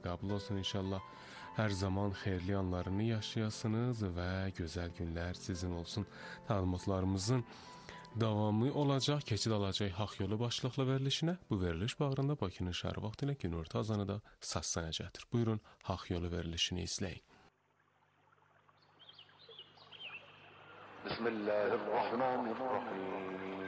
Qəbul olsun inşallah. Hər zaman xeyirli anlarını yaşayasınız və gözəl günlər sizin olsun. Təlimatlarımızın davamı olacaq, keçid alacaq Haqq Yolu başlıqlı verilişinə. Bu veriliş bağrında Bakının şəhər vaxtı ilə günorta azanı da səslənəcəkdir. Buyurun, Haqq Yolu verilişini izləyin. Bismillahirrahmanirrahim.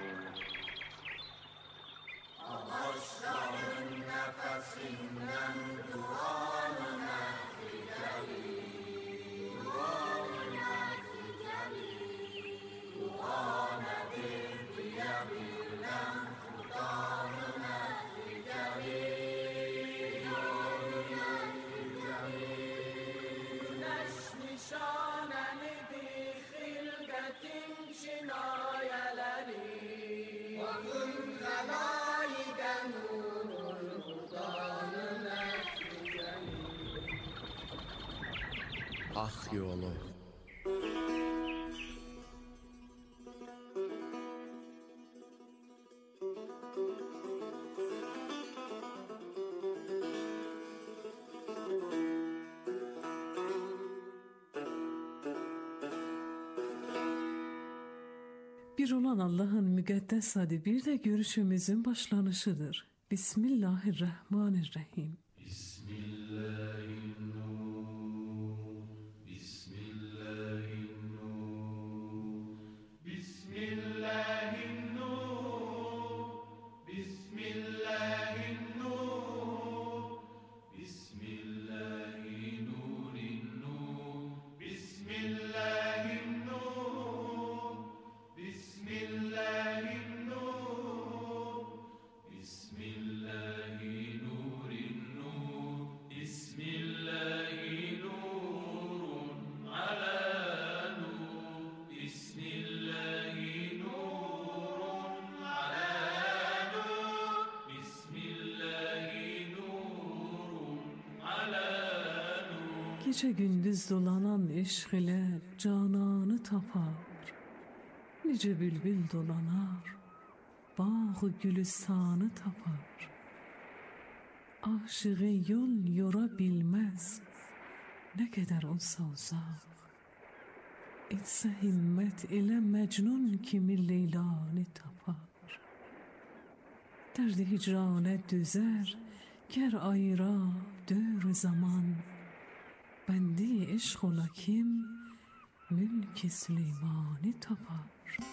Ağaçların nefesinden duanı neticeli, duanı neticeli, dua nedir diyebilmem, Kur'an-ı neticeli, duanı neticeli. Güneş nişanenidir hilqetin kinayeleri, vakın خلایق نور خدای نتیجه‌ای. Haqq Yolu. Bir olan Allah'ın müqəddəs adı bir de görüşümüzün başlanışıdır. Bismillahirrahmanirrahim. Bismillahirrahmanirrahim. Bismillahirrahmanirrahim. Bismillahirrahmanirrahim. Bismillahirrahmanirrahim. Bismillahirrahmanirrahim. Bismillahirrahmanirrahim. Gece gündüz dolanan eşq ile cananı tapar. Nice bülbül dolanar, bağ gülistanı tapar. Aşığı yol yora bilmez, ne kadar olsa uzak. Etse himmet ile mecnun kimi leylanı tapar. Derdi hicrane düzer, ger ayra dör zaman. Bendi eşq ola kim, mülk-i Süleyman'ı tapar.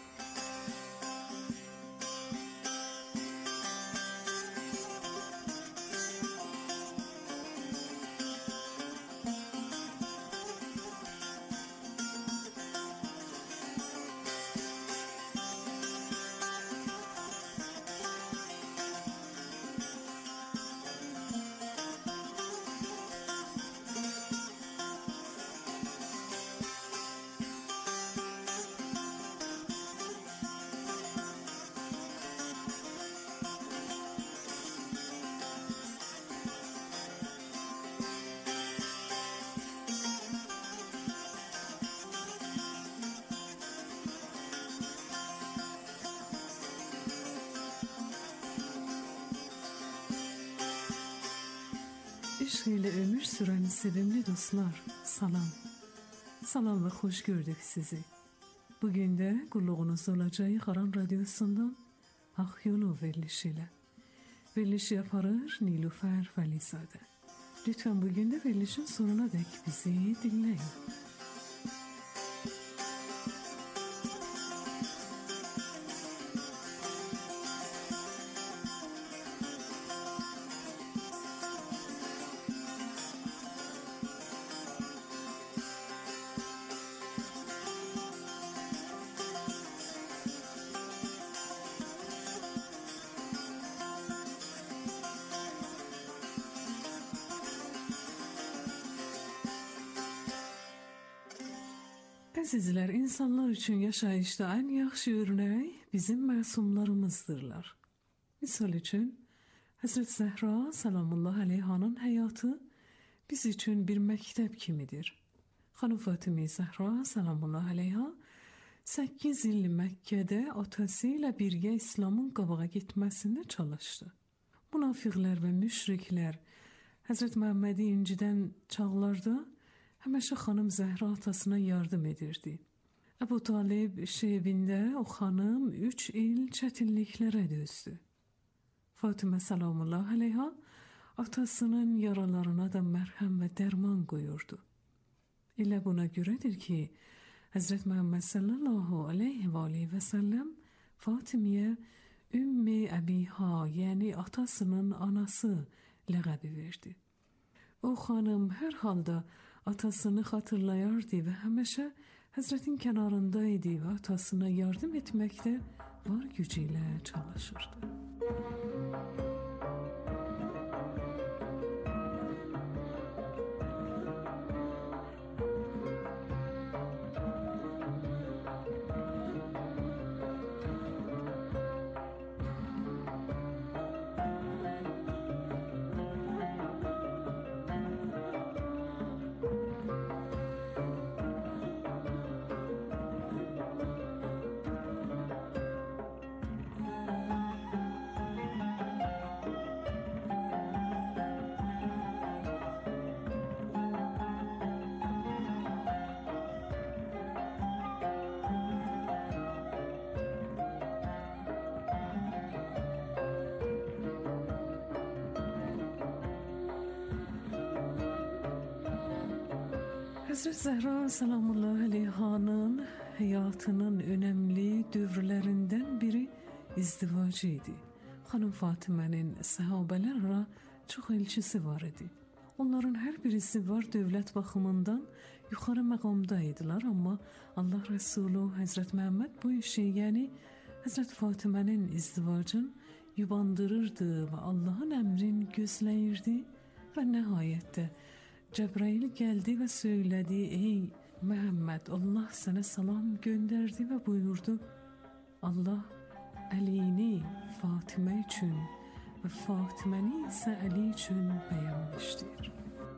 Eşq ile ömür süren sevimli dostlar, salam. Salam ve hoş gördük sizi. Bugün de kulluğunuz olacağı Qaran Radyosu'ndan Haqq Yolu verilişiyle. Verilişi yaparır Nilüfer Vəlizade. Lütfen bugün de verilişin sonuna dek bizi dinleyin. Əzizlər, insanlar üçün yaşayışda ən yaxşı örnək bizim məsumlarımızdırlar. Misal üçün, Həzrət Zəhra salamullah aleyhanın həyatı biz üçün bir məktəb kimidir. Xanım Fatimə Zəhra salamullah aleyha 8 il Məkkədə atası ilə birgə İslamın qabağa getməsində çalışdı. Münafiqlər və müşriklər Həzrət Məhəmmədi incidən çağlarda həmişə xanım Zəhra atasına yardım edirdi. Əbu Talib şeibində o xanım 3 il çətinliklərə dözdü. Fatimə salamullah aleyha atasının yaralarına da mərhəm və dərman qoyurdu. Elə buna görədir ki, Həzrət Məhəmməd sallallahu aleyhi və aleyhi və səlləm Fatimiyə Ümmi Əbiha, yəni atasının anası ləqəbi verdi. O xanım hər halda atasını xatırlayardı və həmişə Həzrətin kənarındaydı və atasına yardım etməkdə var gücü ilə çalışırdı. Həzrət Zəhra salamullah aleyhanın həyatının önəmli dövrlərindən biri izdivacı idi. Xanım Fatimənin səhabələrlə çox elçisi var idi. Onların hər birisi var dövlət baxımından yuxarı məqamda idilər, amma Allah Rəsulü Həzrət Məhəmməd bu işi, yəni Həzrət Fatimənin izdivacını yubandırırdı və Allahın əmrin gözləyirdi və nəhayətdə Cəbrail gəldi və söylədi: "Ey Məhəmməd, Allah sənə salam göndərdi və buyurdu: Allah Əlini Fatimə üçün və Fatiməni isə Əli üçün bəyənmişdir."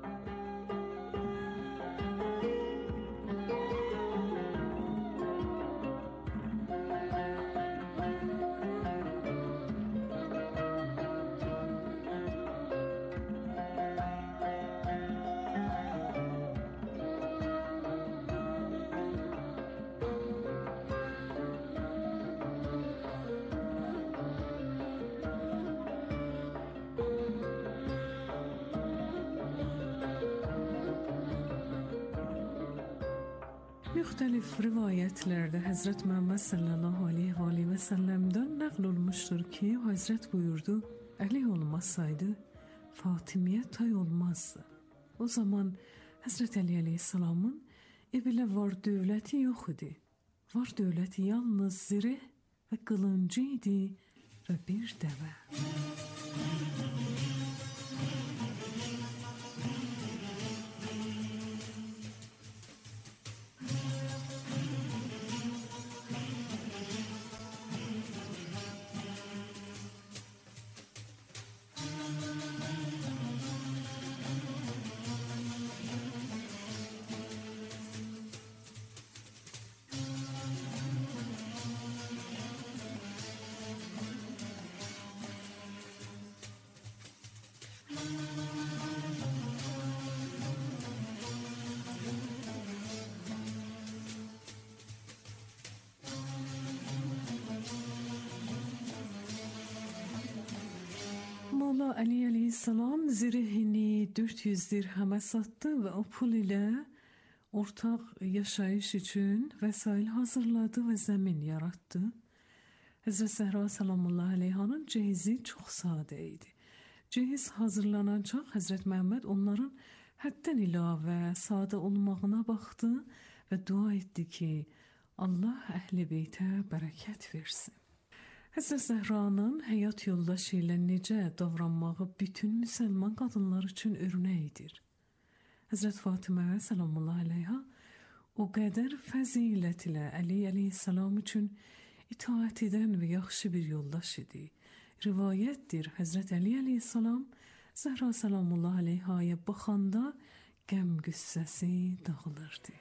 Müxtəlif rivayətlərdə Həzrət Məhəmməd sallallahu aleyhi və səlləmdən nəql olmuşdur ki, Həzrət buyurdu: Əli olmasaydı Fatimiyə tay olmazdı. O zaman Həzrət Əli əleyhissalamın evilə var dövləti yox idi. Var dövləti yalnız zireh və qılıncı idi və bir dəvə. Molla Əli əleyhissalam zirehini 400 dirhəmə satdı və o pul ilə ortaq yaşayış üçün vəsail hazırladı və zəmin yaratdı. Həzrət Zəhra salamullah aleyhanın cehizi çox sadə idi. Cehiz hazırlanacaq, Həzrət Məhəmməd onların həddən ilavə sadə olmağına baxdı və dua etdi ki, Allah əhl-i beytə bərəkət versin. Həzrət Zəhranın həyat yoldaşı ilə necə davranmağı bütün müsəlman qadınlar üçün örnəkdir. Həzrət Fatimə salamullah aleyha o qədər fəzilət ilə Əli əleyhissalam üçün itaət edən və yaxşı bir yoldaş idi. Rivayətdir, Həzrət Əli əleyhissalam Zəhra salamullah aleyhaya baxanda qəm qüssəsi dağılırdı.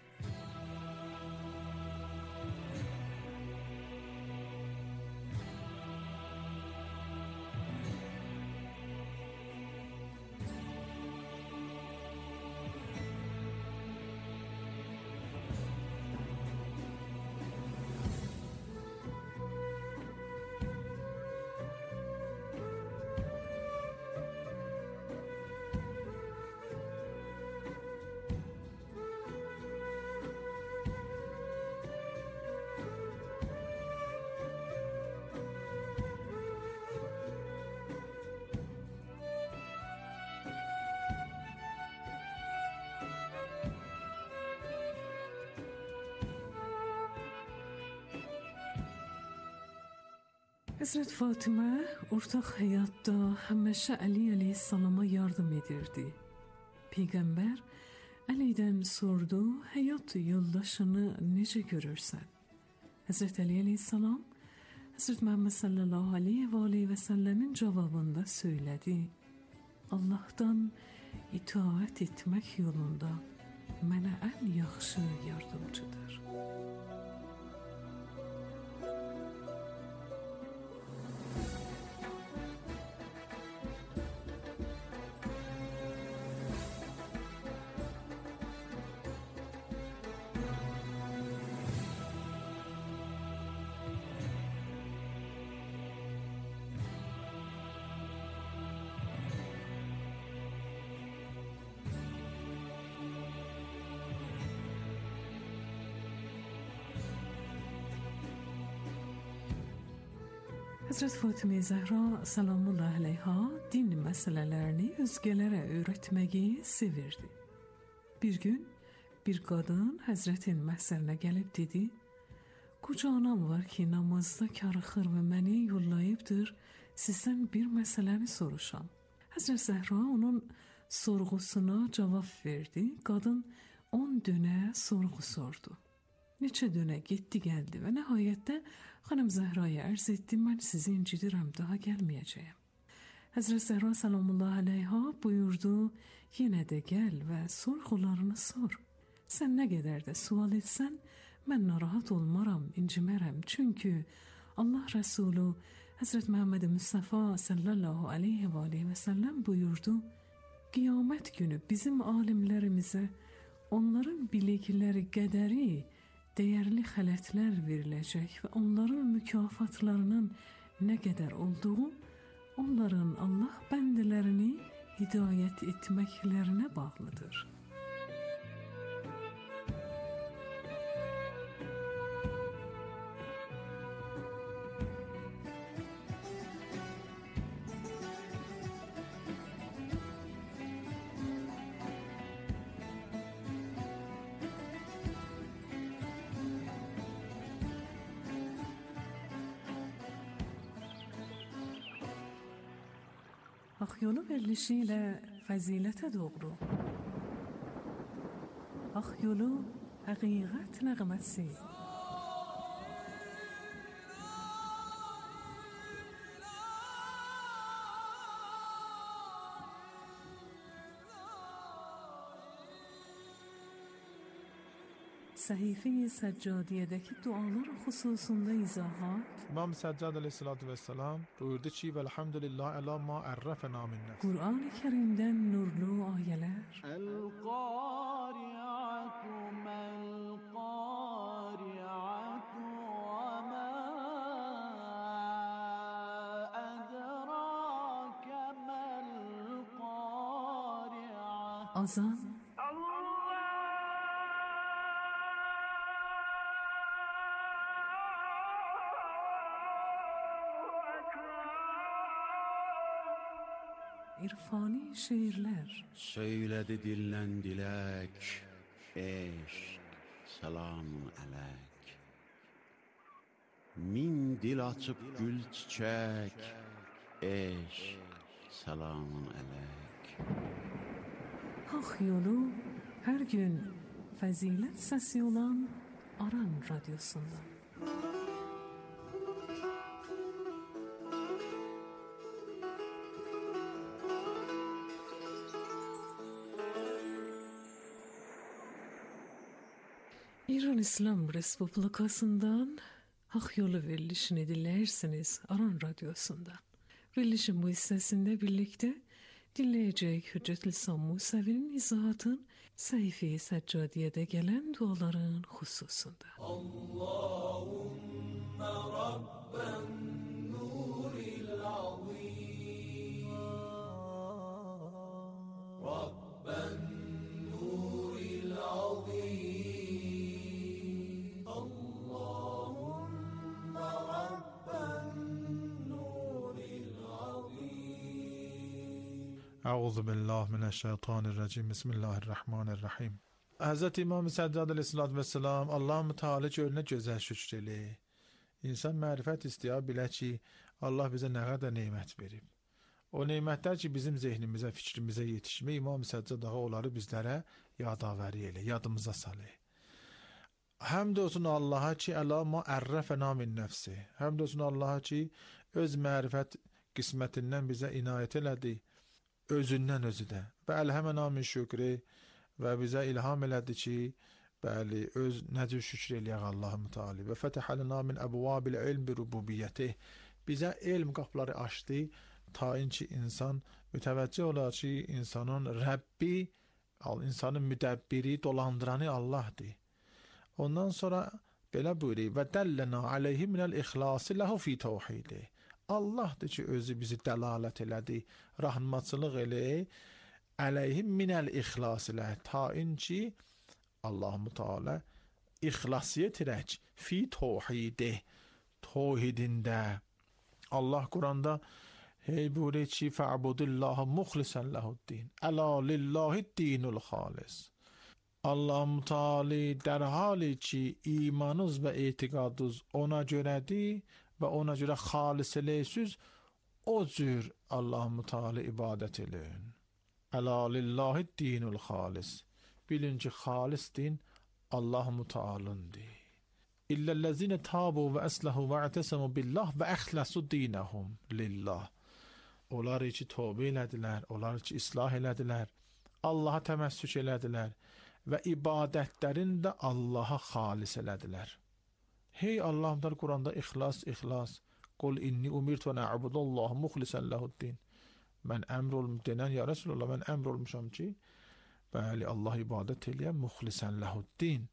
Hazret Fatıma ortaq həyatda həmişə Ali əleyhissalama yardım edirdi. Peyğəmbər Əlidən sordu, həyat yoldaşını necə görürsən? Hazret Ali əleyhissalam Hazret Muhammed sallallahu aleyhi və aleyhi və səlləmin cavabında söylədi. Allah'tan itaat etmək yolunda mənə ən yaxşı yardımcıdır. Hazret Fatıma Zəhra salamullah aleyha din məsələlərini özgələrə öyrətməyi sevirdi. Bir gün bir qadın Həzrətin məhzərinə gəlib dedi, "Qoca anam var ki, namazda karıxır və məni yollayıbdır, sizdən bir məsələni soruşam." Həzrət Zəhra onun sorğusuna cavab verdi. Qadın 10 dönə sorğu sordu. Neçə dönə getdi gəldi və nəhayətdə xanım Zəhraya ərz etdi, mən sizi incidirəm, daha gəlməyəcəyəm. Həzrət Zəhra salamullah aleyha buyurdu, yenə də gəl və sorğularını sor. Sən nə qədər də sual etsən, mən narahat olmaram, incimərəm. Çünki Allah Rəsulü Həzrət Məhəmməd Mustafa sallallahu aleyhi və aleyhi və səlləm buyurdu, qiyamət günü bizim alimlərimizə onların bilikləri qədəri dəyərli xələtlər veriləcək və onların mükafatlarının nə qədər olduğu onların Allah bəndələrini hidayət etməklərinə bağlıdır. Haq yolu verilişi ilə fəzilətə doğru. Haq yolu həqiqət nəğməsi. Səhifə-i Səccadiyədəki dualar xüsusunda izahat. İmam Səccad əleyhissalatu vesselam buyurdu ki, "Velhamdülillah əla ma ərrəfənə min nəfs." Qur'an-ı Kərimdən nurlu ayələr. El-qari'atu mel-qari'atu və mə ədrake mel-qari'ah. Azan. İrfani şeirlər. Söylədi dildən dilək, eşq, selamun əleyk. Min dil açıb gül çiçək, eşq, selamun əleyk. Haq yolu hər gün fəzilət səsi olan Aran radyosundan. İran İslam Respublikasından Haq yolu verilişini dinləyirsiniz Aran radyosundan. Verilişin bu hissəsində birlikdə dinləyəcək Hüccət Lisan Musəvinin izahatın Səhifə-i Səccadiyədə gələn duaların xüsusunda. Allahümme Rabben nuril azim Rabben nuril azim Əuzu billah minəşşeytanirracim. Bismillahirrahmanirrahim. Həzrət İmam Səccad əleyhissalatu vesselam Allahım Teala görünə gözəl şükr elə. İnsan mərifət istəyə bilə ki, Allah bizə nə qədər nemət verib. O nemətlər ki, bizim zehnimizə, fikrimizə yetişmə, İmam Səccad ağa onları bizlərə yadavəri elə, yadımıza salı. Həmd olsun Allaha ki, əla ma ərrəfənə min nəfsi. Həmd olsun Allaha ki, öz mərifət qismətindən bizə inayət elədi, özündən özü də. Və əlhəmənə min şükri və bizə ilham elədi ki, bəli, öz nəcür şükür eləyək Allah-u Teala. Və fətəhələnə min əbvabil ilm bi rububiyyətih. Bizə elm qapıları açdı, tayin ki, insan mütəvəccih olar ki, insanın Rəbbi, insanın müdəbbiri, dolandıranı Allahdır. Ondan sonra belə buyuruyor, və dəllənə aleyhi minəl ixlası ləhu fi təvhidi. Allahdır ki, özü bizi dəlalət elədi, rahmançılıq elə, aleyhi minəl ixlası ləhu, tayin ki, Allah-u Teala ixlası yetirək, fi təvhidi, təvhidində. Allah Quranda hey buyuruyor ki, fa'budillaha muxlisən lehu'd-din. Əla lillahi'd-dinul xalis. Allah-u Teala در حالی ki imanınız və etiqadınız ona görədir və ona görə xalis eləyəsiz, o cür Allah-u Teala ibadət eləyin. Əla lillahi'd-dinul xalis. Bilin ki, xalis din Allah-u Teala'ndır. İllellezine tabu və əsləhu və ətəsəmu billah və əxləsu dinəhum lillah. Onlar ki, tövbə elədilər, onlar ki, islah elədilər, Allaha təməssük elədilər və ibadətlərini də Allaha xalis elədilər. Hey Allah'ın Quranda ixlas, ixlas. Qul inni umirtu və nə'budullaha muxlisən lehu'd-din. Mən əmr olmuşam denən, ya Resulullah, mən əmr olmuşam ki, bəli, Allah ibadət eləyəm, muxlisən lehu'd-din.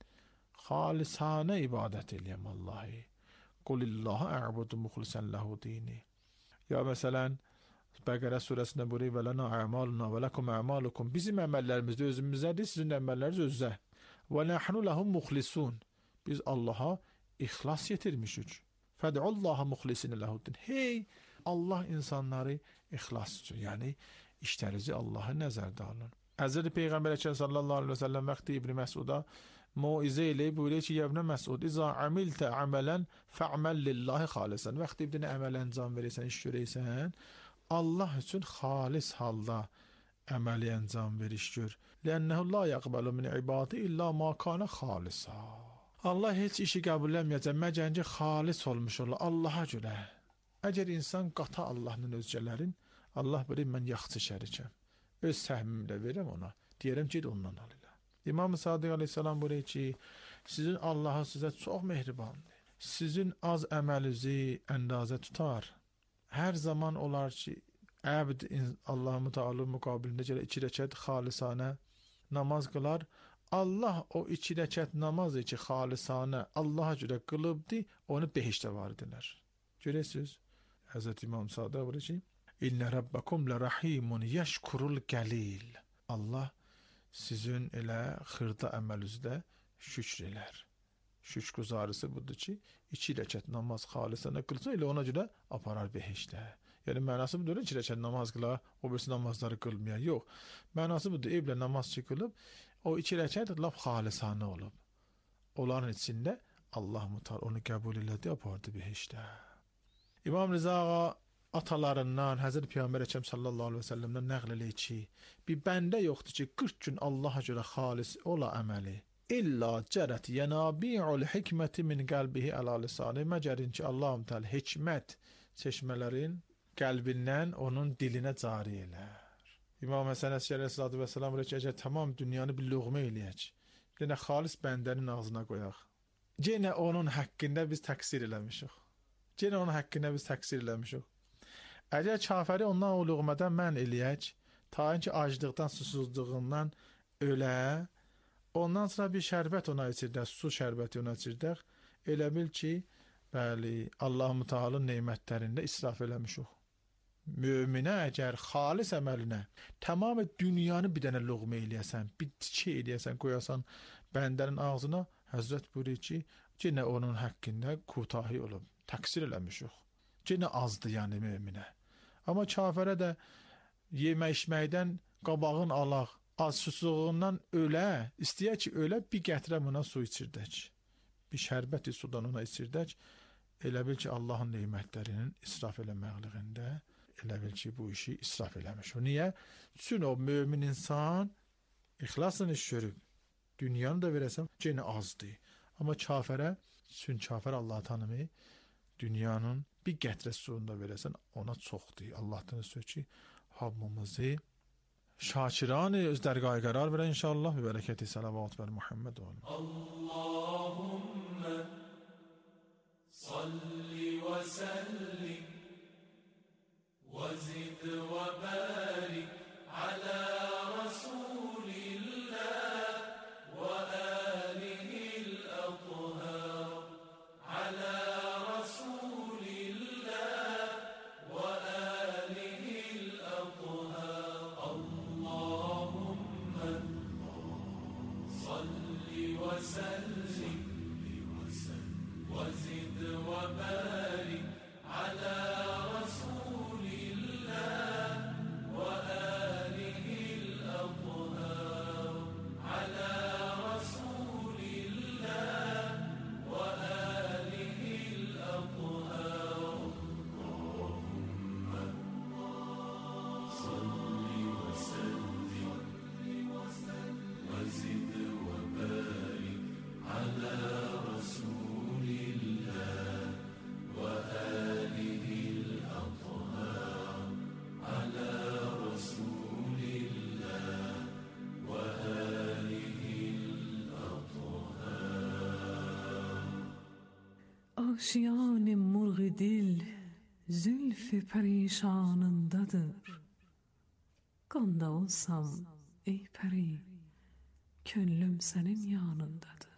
Xalisanə ibadət eləyəm Allahı. Qulillaha ə'budu muxlisən lehu'd-dini. Ya məsələn, Bəqərə surəsində buyuruyor, və lənə ə'maluna və ləkum ə'malukum. Bizim əməllərimiz də özümüzdədir, sizin əməlləriniz özünüzdə. Və nəhnu ləhum muxlisun. Biz Allaha ixlas yetirmişik. Fəd'ullaha muxlisin lehu'd-din. Hey, Allah insanları ixlas üçün, yəni işlərinizi Allaha nəzərdə alın. Həzrəti Peyğəmbər sallallahu aleyhi və səlləm vaxtı İbn Məsuda موعظه ilə buyuruyor ki, ya İbn Məsud, İza amiltə əmələn fə'məl lillahi xalisən. Vaxt bir dənə əməl əncam verirsən, iş görəysən, Allah üçün xalis halda əməli əncam ver, iş gör. Lənnəhu la yəqbəlu min ibadi illə ma kana xalisa. Allah heç işi qəbulləməyəcək, məgər ki, xalis olmuş ola, Allaha görə. Əgər insan qata Allahın özgələrin, Allah bilir, mən yaxçı şərikəm. Öz səhmimlə verirəm ona, deyərəm ki, ondan alırlar. İmam Sadiq aleyhissalam buyuruyor ki, sizin Allah'a sizə çox mehribandır. Sizin az əməlinizi əndazə tutar. Hər zaman olar ki, əbd Allah-u Teala müqabilində gələ 2 rəkət xalisanə namaz qılar. Allah o 2 rəkət namazı ki, xalisanə Allaha görə qılıbdı, onu behişdə var edilər. Görəsiniz, Həzrət İmam Sadiq buyuruyor ki, İnnə Rabbakum lərahimun yəşkurul gəlil. Allah sizin elə xırda əməlinizdə şükr elər. Şükürgüzarısı budur ki, 2 rəkət namaz xalisanə qılsa, elə ona görə aparar behişdə. Yəni mənası budur, 2 rəkət namaz qılar, o birisi namazları qılmayan, yox. Mənası budur, evlə namaz qılıb, o 2 rəkət laf xalisanə olub. Onların içində Allah mutar onu qəbul elədi, apardı behişdə. İmam Rıza ağa atalarından, Həzrət Peyğəmbər Əkəm sallallahu aleyhi və səlləmdən nəql eləyir ki, bir bəndə yoxdur ki, 40 gün Allaha görə xalis ola əməli. İlla cərət yənabi'ul hikməti min qəlbihi əla lisanı. Məgərin ki, Allahum Teala hikmət çeşmələrin qəlbindən onun dilinə cari elər. İmam Həsən Əskəri aleyhissalatu vesselam deyir ki, əgər tamam dünyanı bir lüğmə eləyək, bir dənə xalis bəndənin ağzına qoyaq. Yenə onun haqqında biz təqsir eləmişik. Yenə onun haqqında biz təqsir eləmişik. Əgər kafiri ondan o lüğmədən mən eləyək, tayin ki, aclıqdan, susuzluğundan ölə, ondan sonra bir şərbət ona içirdək, su şərbəti ona içirdək, elə bil ki, bəli, Allah-u Teala'nın neymətlərində israf eləmişik. Möminə əgər xalis əməlinə tamamı dünyanı bir dənə lüğmə eləyəsən, bir tikə eləyəsən, qoyasan bəndənin ağzına, Həzrət buyuruyor ki, yenə onun haqqında kutahi olub, təqsir eləmişik. Yenə azdır yəni möminə. Amma kafirə də yemək içməkdən qabağın alaq, az susuzluğundan ölə, istəyək ki, ölə, bir gətirəm ona su içirdək. Bir şərbəti sudan ona içirdək, elə bil ki, Allahın nemətlərinin israf eləməqliyində elə bil ki, bu işi israf eləmiş. O niyə? Çünki o mömin insan ixlasla iş görüb. Dünyanı da verəsən, yenə azdır. Amma kafirə, çünki kafir Allah tanımır, dünyanın bir qətrə suyunu da verəsən, ona çoxdur. Allahdan söz ki, hamımızı şakiranı öz dərgahı qərar verə inşallah və bərəkəti salavat və Muhammed olun. Allahümme salli ve sellim ve zid ve barik ala Resulillah ve alihil athhar ala Resulillah ve alihil athhar Allahümme salli ve sellim ve zid ve barik ala Resulillah ve alihil athhar ala Resulillah ve alihil athhar salli ve sellim ve zid ve barik ala Resulillah ve alihil athhar ala Resulillah ve alihil athhar Aşiyan murğ dil zülf perişanındadır. Qanda olsam ey peri, könlüm senin yanındadır.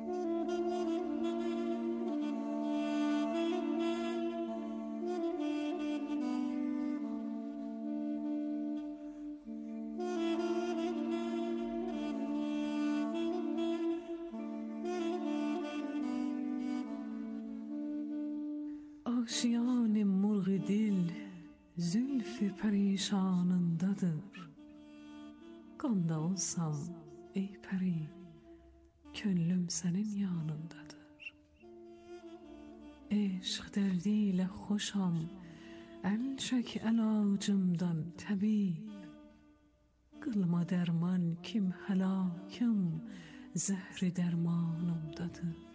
Aşiyan murğ dil zülf perişanındadır. Qanda olsam ey peri, könlüm senin yanındadır. Eşq dərdiyle xoşam, əl çək əlacımdan təbib. Qılma dərman kim həlakım, zəhri dərmanımdadır.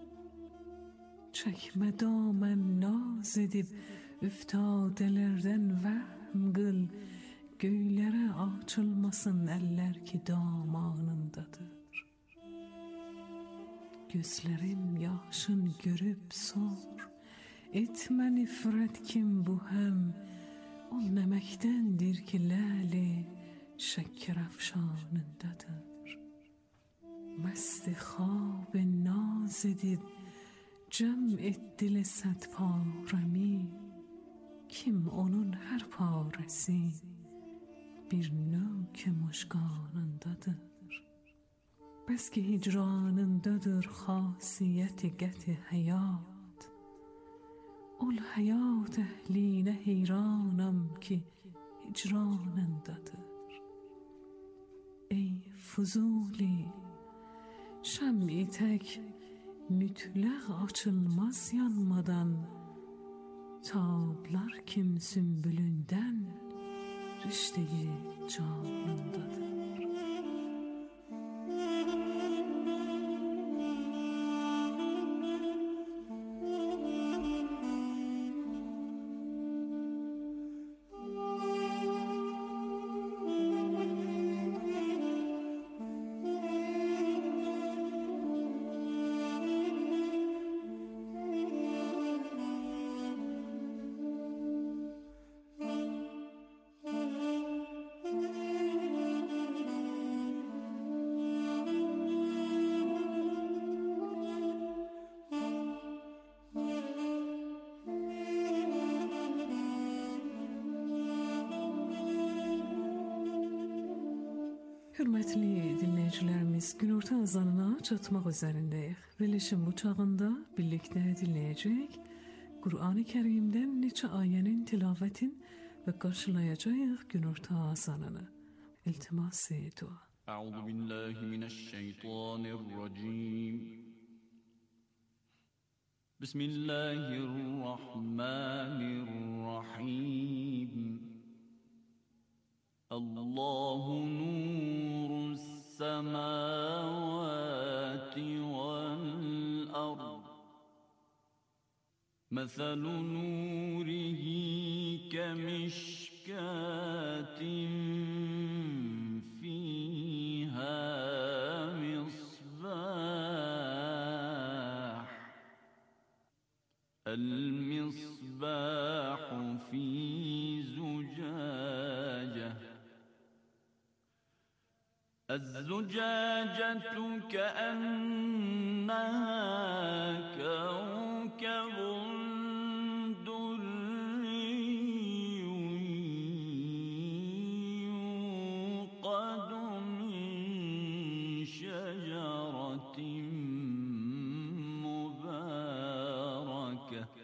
Çəkmə daməm naz edib, üftadələrdən vəhm qıl. Göylərə açılmasın əllər ki damanındadır. Gözlərim yaşın görüb sor, etmə nifrət kim bu həm. O nəməkdəndir ki ləli şəkkər əfşanındadır. Məst xab naz edib, cəm et dil səd parəmi. Kim onun hər parəsi bir nök muşqanındadır. Bəs ki hicranındadır xasiyyəti qəti həyat. Ol həyat əhlinə heyranam ki hicranındadır. Ey Fuzuli, şəm-i tək mütləq açılmaz yanmadan. Tablar kim sümbülündən rişteyi canındadır. Hürmetli dinleyicilerimiz, günorta azanına çatmak üzerindeyiz. Verilişin bu çağında birlikte dinleyecek Kur'an-ı Kerim'den neçe ayenin tilavetin ve karşılayacağız günorta azanını. İltimas-ı dua. Euzubillahimineşşeytanirracim. بسم الله الرحمن الرحيم الله نور السماوات والأرض مثل نوره كمشكاة فيها مصباح المصباح في زجاجة الزجاجة كأنها كوكب دري يوقد من شجرة مباركة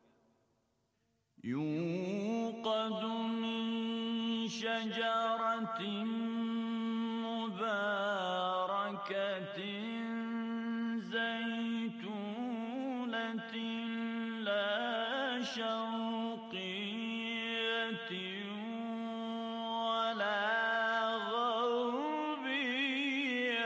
زيتونة لا شرقية ولا غربية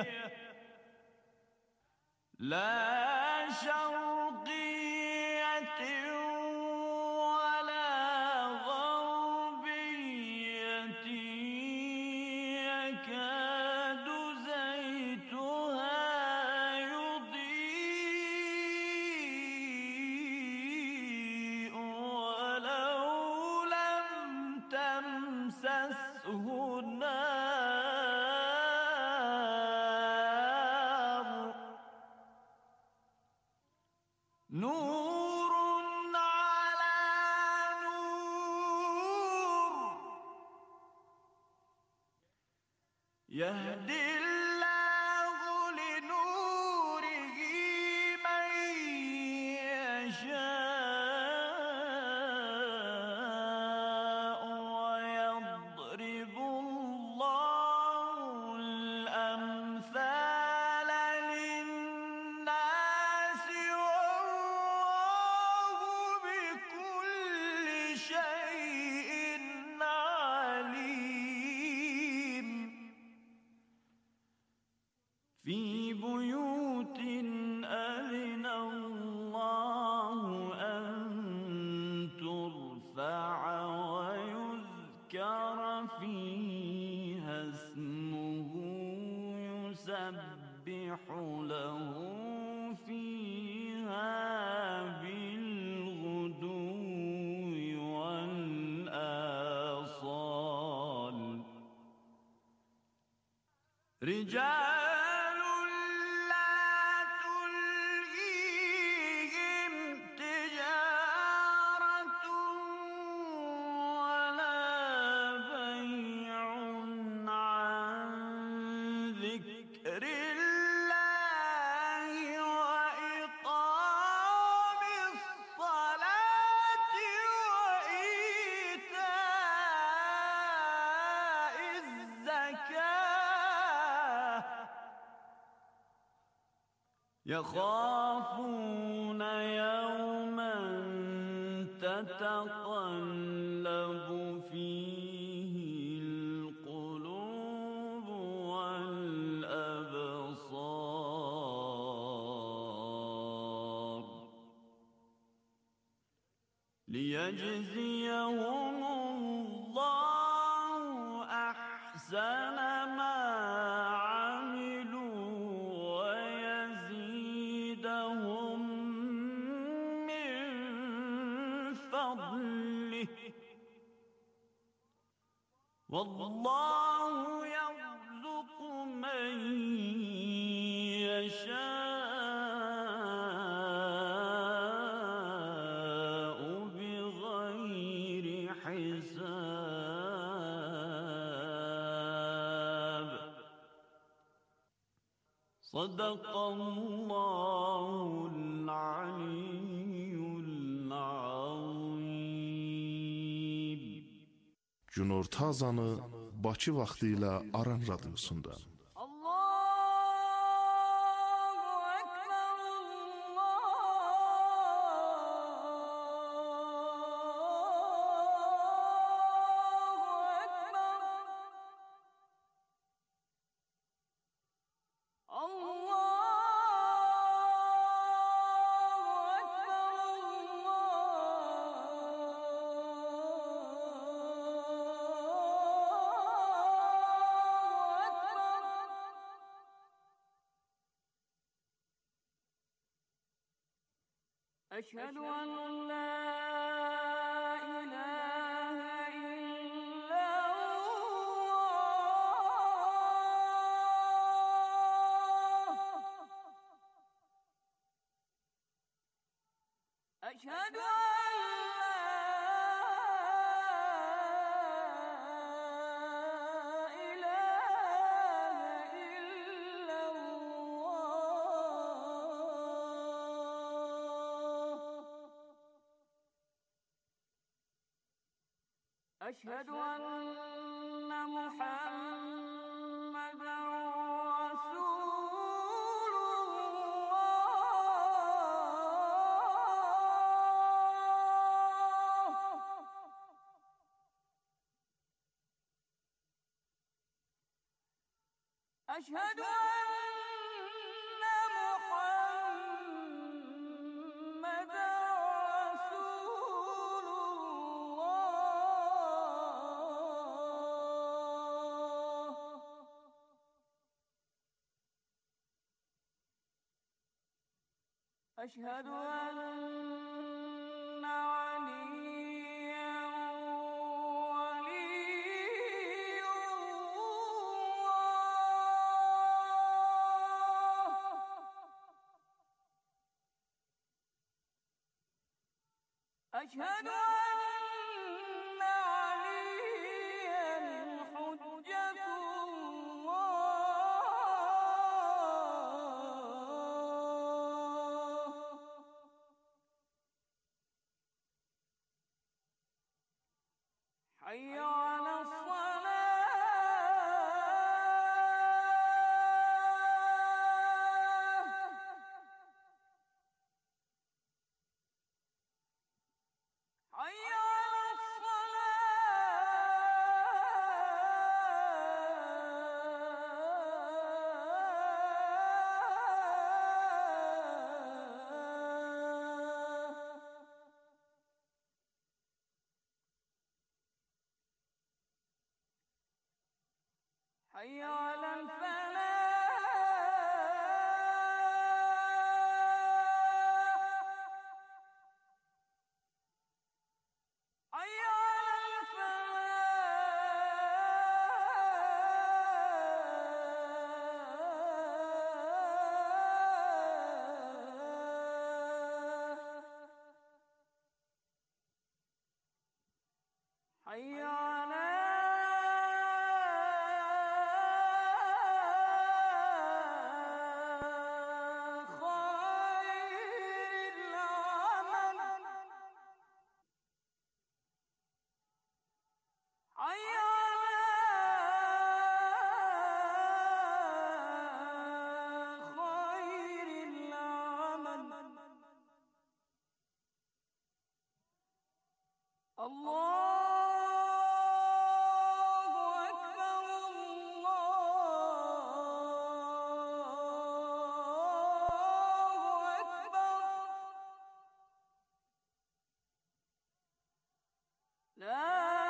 يكاد زيتها يضيء ولو لم تمسسه نار نور على نور يهدي الله لنوره من يشاء ويضرب الله الأمثال للناس والله بكل شيء عليم في بيوت أذن الله أن ترفع ويذكر فيها اسمه يسبح له فيها بالغدو والآصال رجال لا تلهيهم تجارة ولا بيع عن ذكر الله وإقام الصلاة وإيتاء الزكاة يخافون يوما تتقلب فيه القلوب والأبصار ليجزيهم الله أحسن ما عملوا ويزيدهم من فضله والله يرزق من يشاء بغير حساب صدق الله العلي العظيم. Günorta azanı Bakı vaxtı ilə Aran radiosunda. Allahu Ekber, Allahu أشهد أن لا إله إلا الله أشهد أشهد أن محمدًا رسول الله أشهد أن محمدًا رسول الله أشهد أن عليا ولي الله أشهد أن عليا حجة الله حي على الصلاة حي على الصلاة حي على الفلاح حي على الفلاح حي على خير العمل حي على خير العمل الله أكبر الله أكبر لا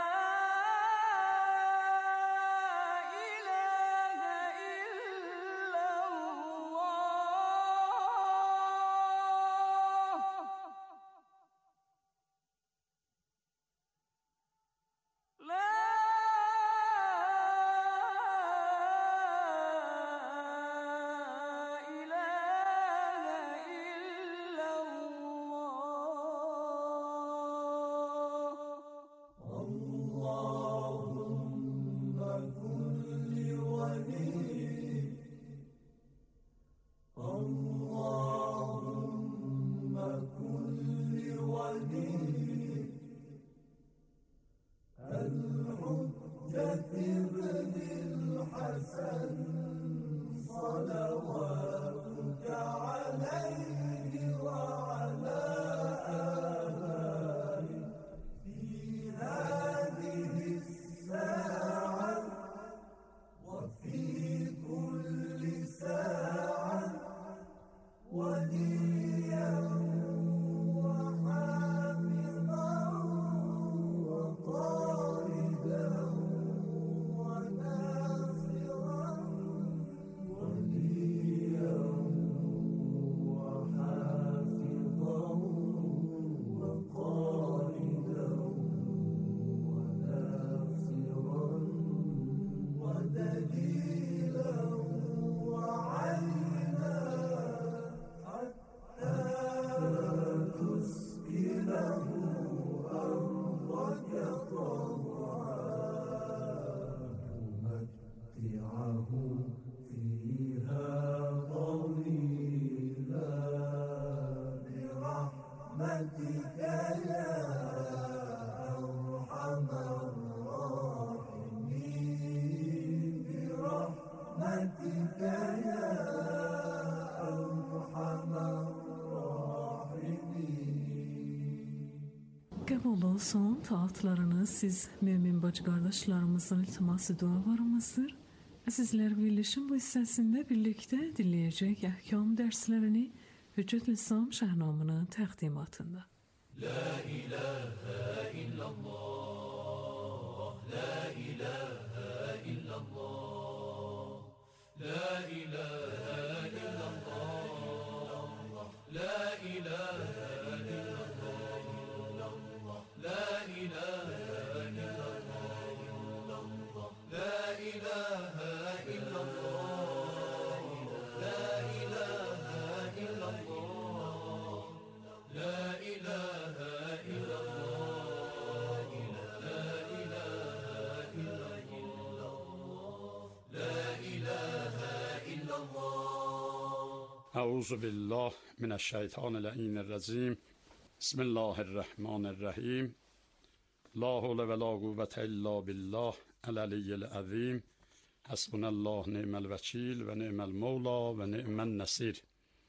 إله إلا الله olsun, taatlarınız siz mümin bacı qardaşlarımızın iltiması dualarımızdır. Sizler birleşin bu hissəsində birlikte dinleyecek ahkam derslerini Hüccət İslam Şahnamının təqdimatında. La ilahe illallah, la ilahe illallah, la ilahe illallah, la ilahe illallah, la ilahe illallah, la ilahe illallah, la ilahe illallah, la ilahe illallah, la ilahe illallah, la ilahe illallah. Euzu billah mineşşeytanirracim. Bismillahirrahmanirrahim. La havle ve la kuvvete illa billah el-aliyyil azim. Hasbunallah ni'mel vekil ve ni'mel mevla ve ni'men nasir.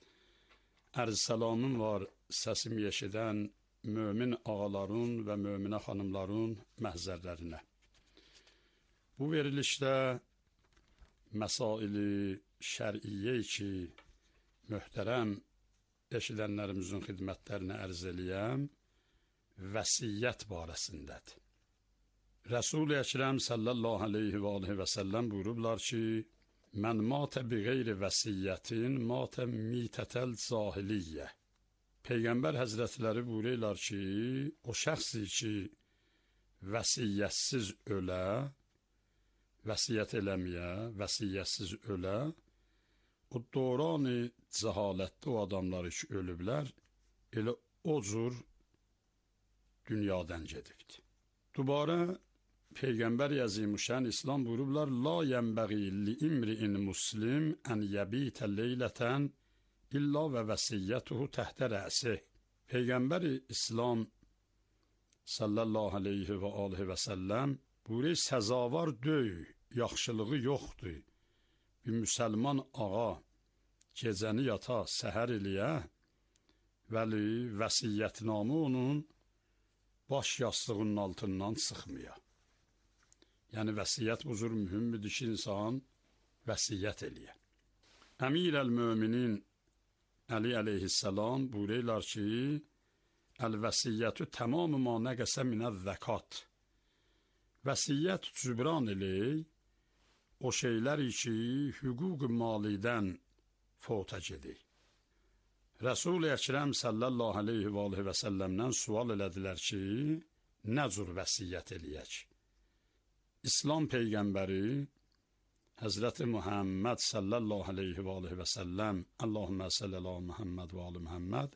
Arz salamım var səsimi eşidən mömin ağaların və möminə xanımların məhzərlərinə. Bu verilişdə məsaili şər'iyyə ki, möhtərəm eşidənlərimizin xidmətlərini ərz eləyəm, vəsiyyət barəsindədir. Rəsul-i Əkrəm sallallahu aleyhi və aleyhi və səlləm buyurublar ki, mən matə bi qeyri vəsiyyətin matə mitətəl cahiliyyə. Peyğəmbər Həzrətləri buyururlar ki, o şəxsi ki, vəsiyyətsiz ölə, vəsiyyət eləməyə, vəsiyyətsiz ölə, o dorani cəhalətdə o adamları ki, ölüblər, elə o cür dünyadan gedibdir. Dubara Peyğəmbər Əzimüşşən İslam buyurublar, la yənbəği li imri'in muslim ən yəbitə leylətən illa və vəsiyyətuhu təhtə rəsi. Peyğəmbər İslam sallallahu aleyhi və aleyhi və səlləm buyurur, səzavar döy, yaxşılığı yoxdur. Bir müsəlman ağa gecəni yata, səhər eləyə, vəli vəsiyyətnamı onun baş yastığının altından sıxmaya. Yəni, vəsiyyət bu cür mühümdür ki, insan vəsiyyət eləyə. Əmir-əl-möminin Əli əleyhissalam buyururlar ki, əl-vəsiyyətü təmamı ma nəqəsə minəz-zəkat. Vəsiyyət cübran eləyək, o şeyləri ki, hüquq-ı malidən fota gedir. Rəsul-i Əkrəm sallallahu aleyhi və aleyhi və səlləmdən sual elədilər ki, nə cür vəsiyyət eləyək? İslam Peyğəmbəri Həzrəti Muhammed sallallahu aleyhi və aleyhi və səlləm Allahümmə salli ala Muhammed və ali Muhammed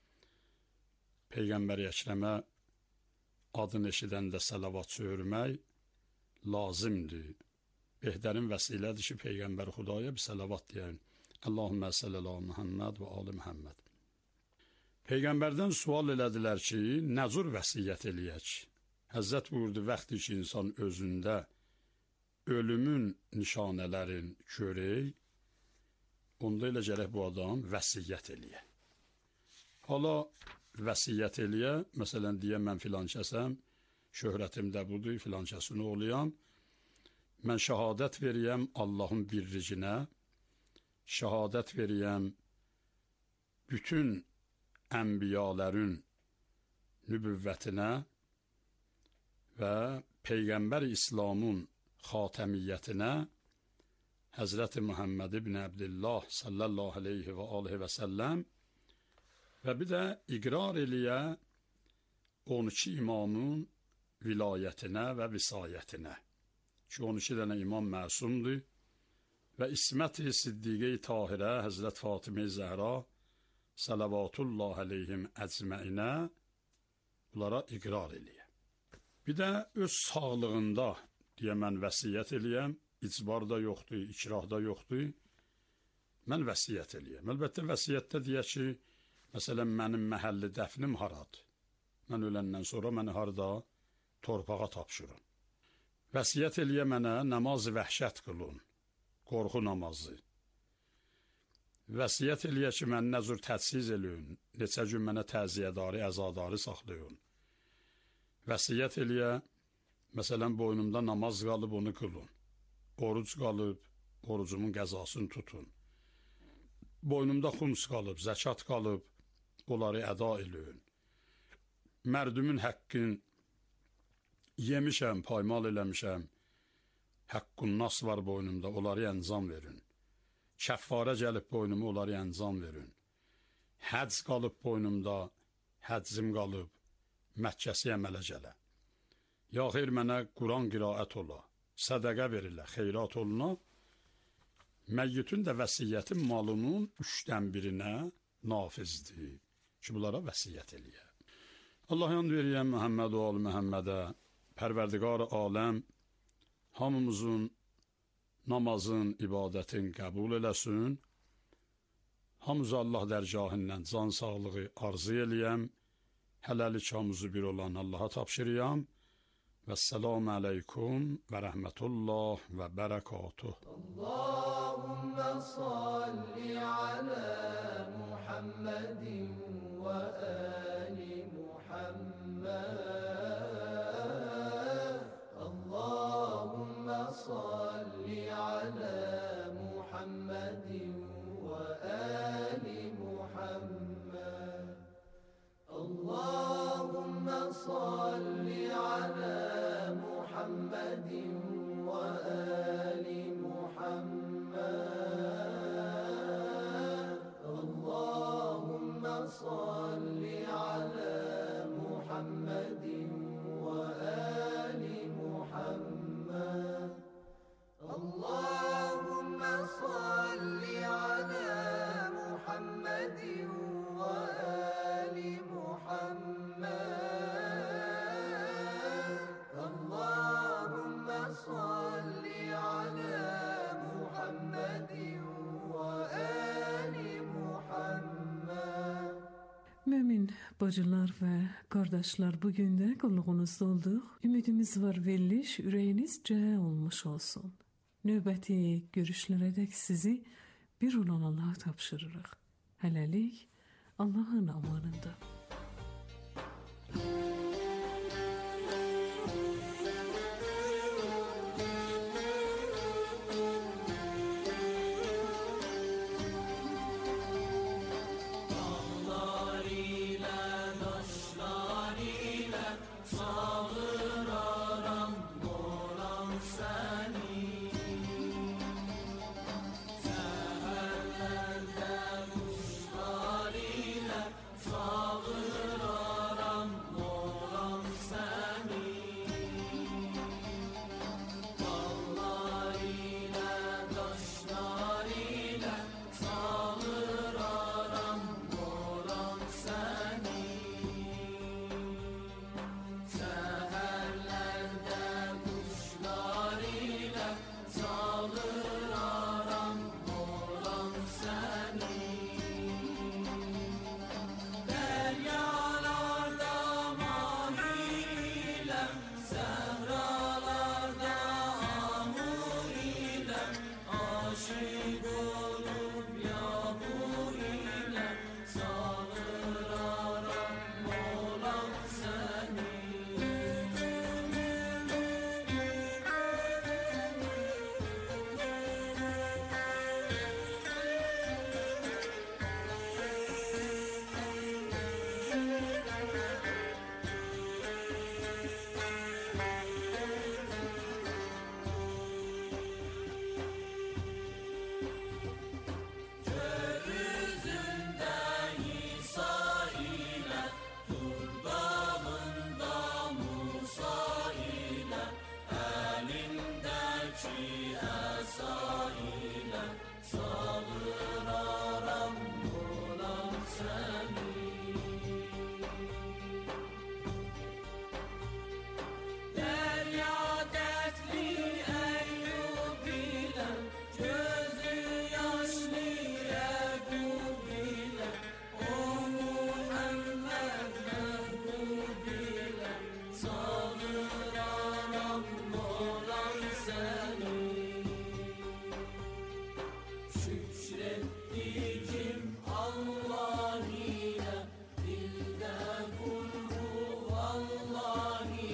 Peyğəmbər Əkrəmə adını eşidəndə salavat söyürmək lazımdır. Behdərin vəsilədir ki, Peyğəmbər Xudaya bir salavat deyən. Allahümmə salli ala Muhammed və ali Muhammed. Peyğəmbərdən sual elədilər ki, nə cür vəsiyyət eləyək? Həzrət buyurdu, vaxtı ki, insan özündə ölümün nişanələrin görək, onda elə gərək bu adam vəsiyyət eləyə. Hala vəsiyyət eləyə, məsələn, deyə mən filan kəsəm, şöhrətimdə budur, filan kəsin oğluyam, mən şəhadət veriyəm Allahın birlicinə, şəhadət veriyəm bütün ənbiyaların nübüvvətinə və Peyğəmbər İslamın xatəmiyyətinə Həzrəti Muhammed ibn Abdillah sallallahu aleyhi və aleyhi və səlləm və bir də iqrar eləyə 12 imamın vilayətinə və visayətinə ki, 12 dənə imam məsumdur və İsmət-i Siddiqə-i Tahirə Həzrət Fatimə-i Zəhra salavatullah aleyhim əcməinə bunlara iqrar eləyə. Bir də öz sağlığında deyə mən vəsiyyət eləyəm, icbar da yoxdur, ikrah da yoxdur, mən vəsiyyət eləyəm. Əlbəttə vəsiyyətdə deyə ki, məsələn, mənim məhəlli dəfnim haradır? Mən öləndən sonra məni harada torpağa tapşırın. Vəsiyyət eləyə mənə namaz-ı vəhşət qılın, qorxu namazı. Vəsiyyət eləyə ki, mən nə cür tədsiz eləyin, neçə gün mənə təziyyədarı, əzadarı saxlayın. vəsiyyət eləyə, məsələn, boynumda namaz qalıb, onu qılın. Oruc qalıb, orucumun qəzasını tutun. Boynumda xums qalıb, zəkat qalıb, onları əda eləyin. Mərdumun həqqin yemişəm, paymal eləmişəm, həqqun nas var boynumda, onları əncam verin. Kəffarə gəlib boynuma, onları əncam verin. Həcc qalıb boynumda, həccim qalıb, Məkkəsi əmələ gələ. Ya xeyr, mənə Quran qiraət ola, sədəqə verilə, xeyrat oluna, məyyitün də vəsiyyətin malının 1/3-nə nafizdir ki, bunlara vəsiyyət eləyə. Allah yan veriyəm Məhəmməd və al Məhəmmədə, Pərverdigar aləm, hamımızın namazın, ibadətin qəbul eləsin. Hamımıza Allah dərgahından can sağlığı arzu eləyəm. Hələlik hamımızı bir olan Allaha tapşırıyam. Vəssalamu aleykum və rəhmətullah və bərəkatuh. Allahümme salli ala Muhammedin və ali Muhammed. Allahümme salli ala Muhammedin və ali Muhammed. Allahümme salli ala محمد وآل محمد اللهم صل على محمد وآل محمد اللهم صل على محمد وآل محمد صل على محمد وآل محمد. Mümin bacılar ve kardeşler, bugün de qulluğunuzda olduq. Ümidimiz var, veriliş ürəyinizcə olmuş olsun. Növbəti görüşlərədək sizi bir olan Allah'a tapşırırıq. Hələlik Allah'ın amanında. Allah ile dilde kul hu vallahi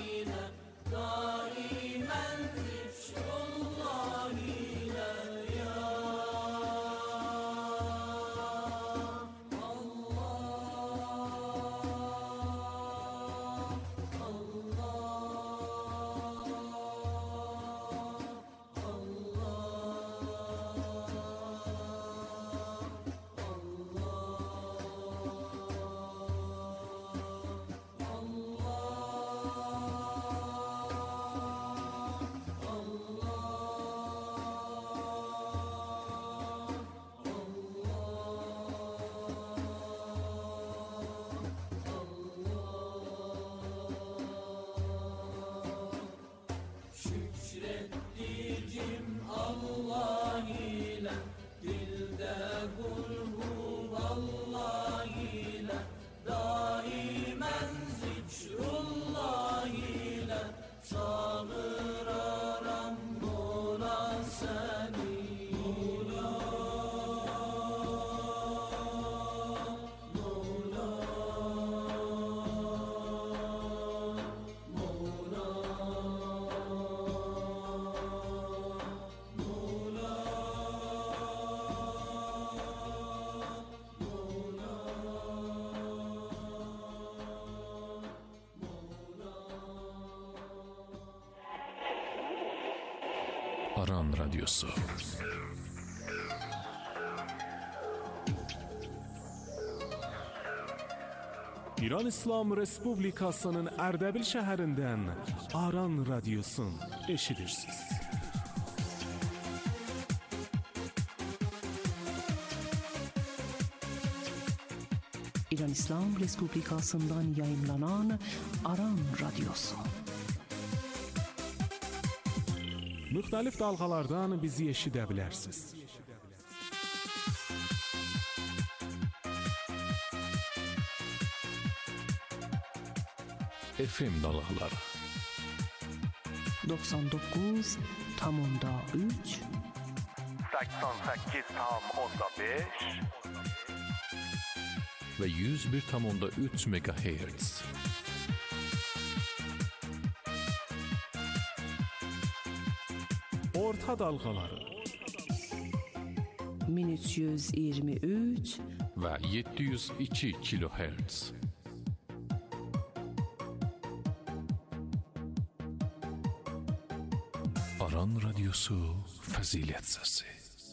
Aran Radyosu. İran İslam Respublikasının Ərdəbil şəhərindən Aran Radyosun eşidirsiniz. İran İslam Respublikasından yayınlanan Aran Radyosu. Müxtəlif dalğalardan bizi eşidə bilərsiniz. FM dalğaları 99,3 88,5 ve 101,3 MHz. Orta dalğaları 1323 ve 702 kHz. Aran Radyosu Fazilet Sesi.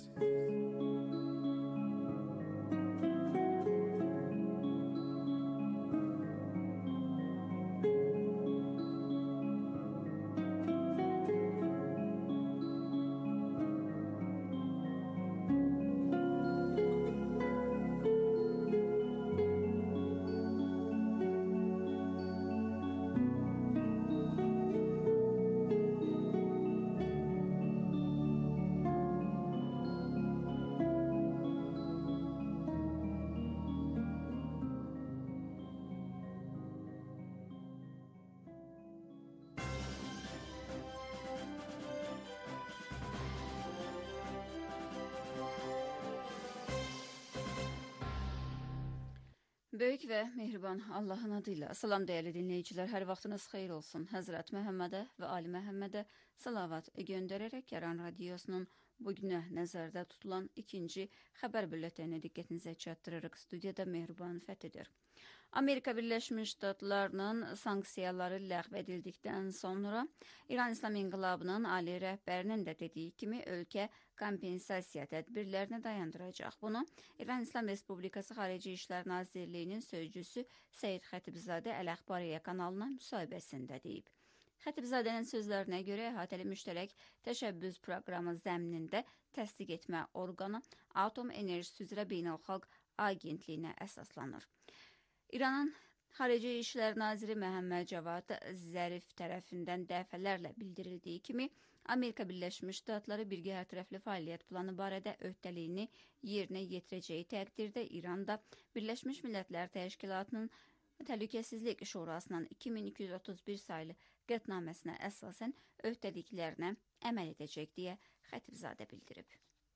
Böyük və mehriban Allahın adıyla salam dəyərli dinləyicilər, hər vaxtınız xeyir olsun. Həzrət Məhəmmədə və Ali Məhəmmədə salavat göndərərək Aran Radiosunun bugünə nəzərdə tutulan ikinci xəbər bülletini diqqətinizə çatdırırıq. Studiyada Mehriban Fəthidir. Amerika Birləşmiş Ştatlarının sanksiyaları ləğv edildikdən sonra İran İslam İnqilabının ali rəhbərinin də dediyi kimi ölkə kompensasiya tədbirlərini dayandıracaq. Bunu İran İslam Respublikası Xarici İşlər Nazirliyinin sözcüsü Seyid Xətibzadə Əl-Əxbariyə kanalına müsahibəsində deyib. Xətibzadənin sözlərinə görə əhatəli müştərək təşəbbüs proqramı zəminində təsdiq etmə orqanı Atom Enerjisi üzrə Beynəlxalq Agentliyinə əsaslanır. İranın Xarici İşlər Naziri Məhəmməd Cavad Zərif tərəfindən dəfələrlə bildirildiyi kimi, Amerika Birləşmiş Ştatları birgə hərtərəfli fəaliyyət planı barədə öhdəliyini yerinə yetirəcəyi təqdirdə İranda Birləşmiş Millətlər Təşkilatının Təhlükəsizlik Şurasının 2231 saylı qətnaməsinə əsasən öhdəliklərinə əməl edəcək deyə Xətibzadə bildirib.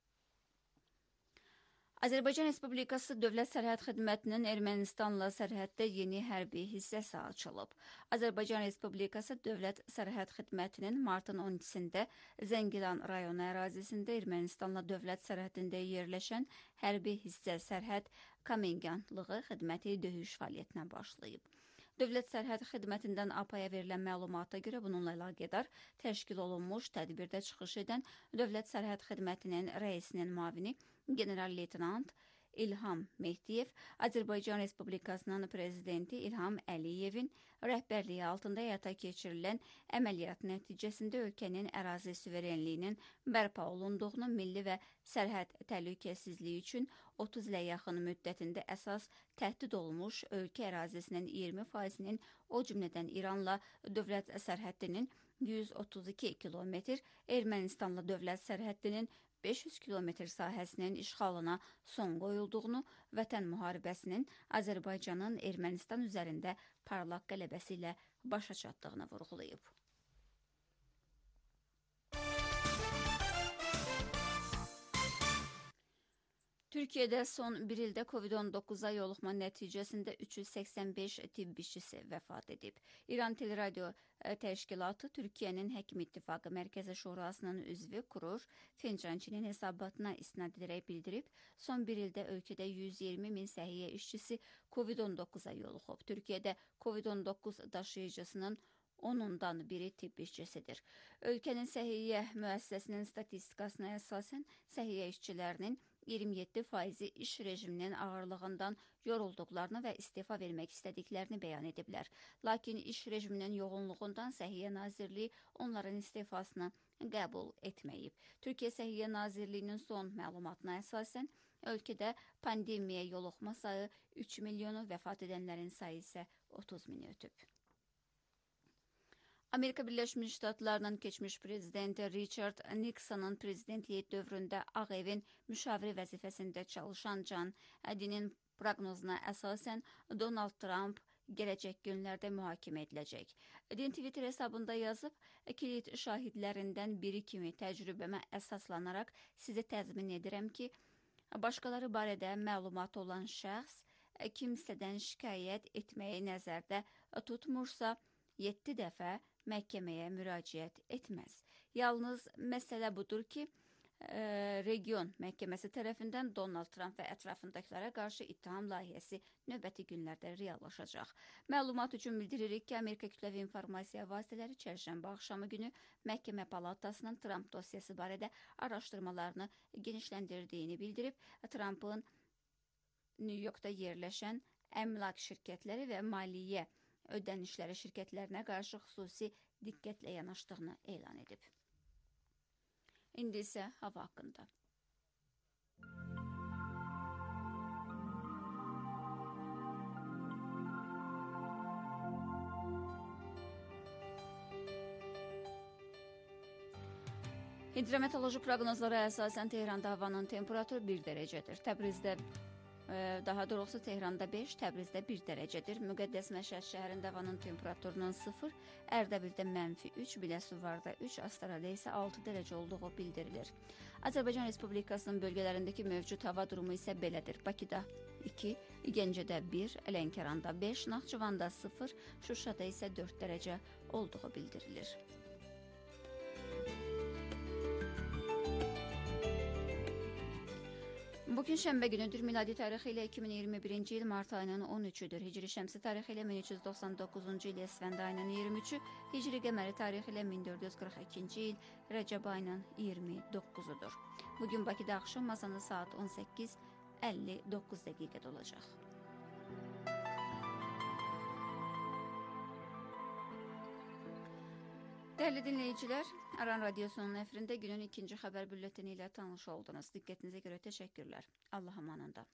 Azərbaycan Respublikası Dövlət Sərhəd Xidmətinin Ermənistanla sərhəddə yeni hərbi hissəsi açılıb. Azərbaycan Respublikası Dövlət Sərhəd Xidmətinin martın 12-sində Zəngilan rayonu ərazisində Ermənistanla dövlət sərhədində yerləşən hərbi hissə sərhəd komendantlığı xidməti döyüş fəaliyyətinə başlayıb. Dövlət Sərhəd Xidmətindən APA-ya verilən məlumata görə bununla əlaqədar təşkil olunmuş tədbirdə çıxış edən Dövlət Sərhəd Xidmətinin rəisinin müavini general-leytenant İlham Mehdiyev, Azərbaycan Respublikasının prezidenti İlham Əliyevin rəhbərliyi altında həyata keçirilən əməliyyat nəticəsində ölkənin ərazi suverenliyinin bərpa olunduğunu, milli və sərhəd təhlükəsizliyi üçün 30 ilə yaxın müddətində əsas təhdid olmuş ölkə ərazisinin 20%-nin, o cümlədən İranla dövlət sərhəddinin 132 kilometr, Ermənistanla dövlət sərhəddinin 500 kilometr sahəsinin işğalına son qoyulduğunu, vətən müharibəsinin Azərbaycanın Ermənistan üzərində parlaq qələbəsi ilə başa çatdığını vurğulayıb. Türkiyədə son bir ildə COVID-19-a yoluxma nəticəsində 385 tibb işçisi vəfat edib. İran Teleradio Təşkilatı Türkiyənin Həkim İttifaqı Mərkəzi Şurasının üzvü Kurur Fincançinin hesabatına istinad edərək bildirib, son bir ildə ölkədə 120 min səhiyyə işçisi COVID-19-a yoluxub. Türkiyədə COVID-19 daşıyıcısının 10'undan biri tibb işçisidir. Ölkənin səhiyyə müəssisəsinin statistikasına əsasən səhiyyə işçilərinin 27% iş rejiminin ağırlığından yorulduqlarını və istefa vermək istədiklərini bəyan ediblər. Lakin iş rejiminin yoğunluğundan Səhiyyə Nazirliyi onların istefasını qəbul etməyib. Türkiyə Səhiyyə Nazirliyinin son məlumatına əsasən ölkədə pandemiya yoluxma sayı 3 milyonu, vəfat edənlərin sayı isə 30 mini ötüb. Amerika Birləşmiş Ştatlarının keçmiş prezidenti Richard Nixonun prezidentliyi dövründə Ağ Evin müşaviri vəzifəsində çalışan John Eddy'nin proqnozuna əsasən Donald Trump gələcək günlərdə mühakimə ediləcək. Edin Twitter hesabında yazıb, kilit şahidlərindən biri kimi təcrübəmə əsaslanaraq sizə təzmin edirəm ki, başqaları barədə məlumat olan şəxs kimsədən şikayət etməyi nəzərdə tutmursa 7 dəfə məhkəməyə müraciət etməz. Yalnız məsələ budur ki, region məhkəməsi tərəfindən Donald Trump və ətrafındakilərə qarşı ittiham layihəsi növbəti günlərdə reallaşacaq. Məlumat üçün bildiririk ki, Amerika Kütləvi İnformasiya Vasitələri çərşənbə axşamı günü məhkəmə palatasının Trump dosyası barədə araşdırmalarını genişləndirdiyini bildirib, Trumpın New Yorkda yerləşən əmlak şirkətləri və maliyyə ödənişləri şirkətlərinə qarşı xüsusi diqqətlə yanaşdığını elan edib. İndi isə hava haqqında. Hidrometeoroloji proqnozlara əsasən Tehranda havanın temperaturu 1 dərəcədir. Təbrizdə daha doğrusu Tehranda 5, Təbrizdə 1 dərəcədir. Müqəddəs Məşəd şəhərində havanın temperaturunun 0, Ərdəbildə -3, Biləsuvarda 3, Astarada isə 6 dərəcə olduğu bildirilir. Azərbaycan Respublikasının bölgələrindəki mövcud hava durumu isə belədir. Bakıda 2, Gəncədə 1, Lənkəranda 5, Naxçıvanda 0, Şuşada isə 4 dərəcə olduğu bildirilir. Bugün şənbə günüdür. Miladi tarixi ilə 2021-ci il mart ayının 13-üdür. Hicri şəmsi tarixi ilə 1399-cu il Əsfənd ayının 23-ü, Hicri qəməri tarixi ilə 1442-ci il Rəcəb ayının 29-udur. Bugün Bakıda axşam azanı saat 18:59 dəqiqədə olacaq. Dəyərli dinləyicilər, Aran Radiosunun efirində günün ikinci xəbər bülletini ilə tanış oldunuz. Diqqətinizə görə təşəkkürlər. Allah amanında.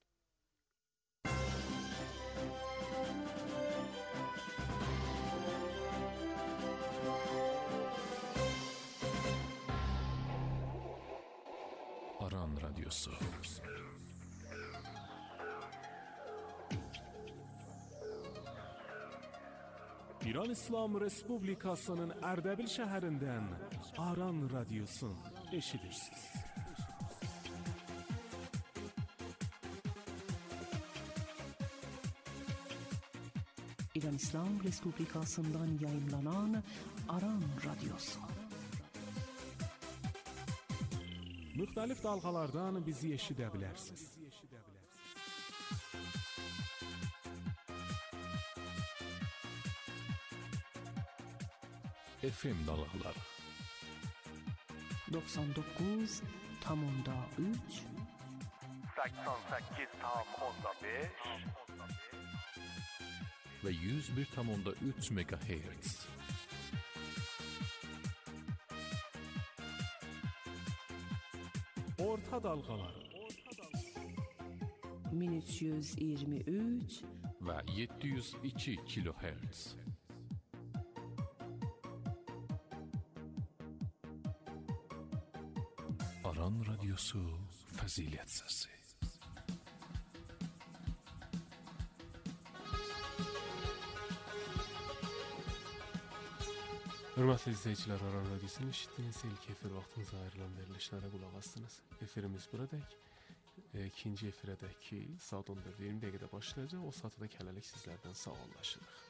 Aran Radyosu. İran İslam Respublikasının Ərdəbil şəhərindən Aran Radyosun eşidirsiniz. İran İslam Respublikasından yayımlanan Aran Radyosu. Müxtəlif dalğalardan bizi eşidə bilərsiniz. FM dalğaları 99,3 88,5 ve 101,3 MHz. Orta dalğaları 1323 ve 702 kHz. Aran Radyosu Fəzilət Səsi. Hörmətli izləyicilər, Aran Radyosu'nu eşitdiniz. İlk efir vaxtınıza ayrılan verilişlərə qulaq astınız. Efirimiz buradək. İkinci efirdəki saat 14:20 dəqiqədə başlayacaq. O saatda hələlik sizlərdən sağollaşırıq.